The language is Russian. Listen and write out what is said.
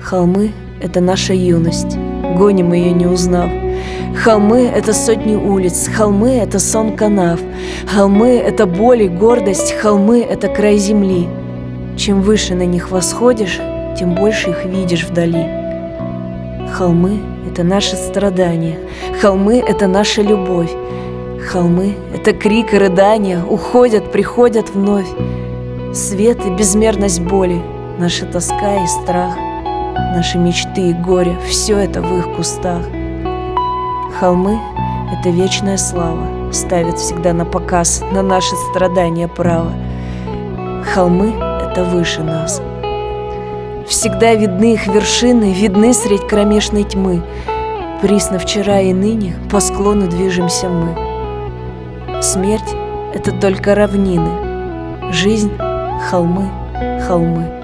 Холмы — это наша юность, гоним ее, не узнав. Холмы — это сотни улиц, холмы — это сон канав. Холмы — это боль и гордость, холмы — это край земли. Чем выше на них восходишь, тем больше их видишь вдали. Холмы — это наши страдания, холмы — это наша любовь. Холмы — это крик и рыдания, уходят, приходят вновь. Свет и безмерность боли, наша тоска и страх, наши мечты и горе — все это в их кустах. Холмы — это вечная слава, ставят всегда на показ на наши страдания право. Холмы — это выше нас. Всегда видны их вершины, видны средь кромешной тьмы. Присно вчера и ныне по склону движемся мы. Смерть — это только равнины, жизнь — холмы, холмы.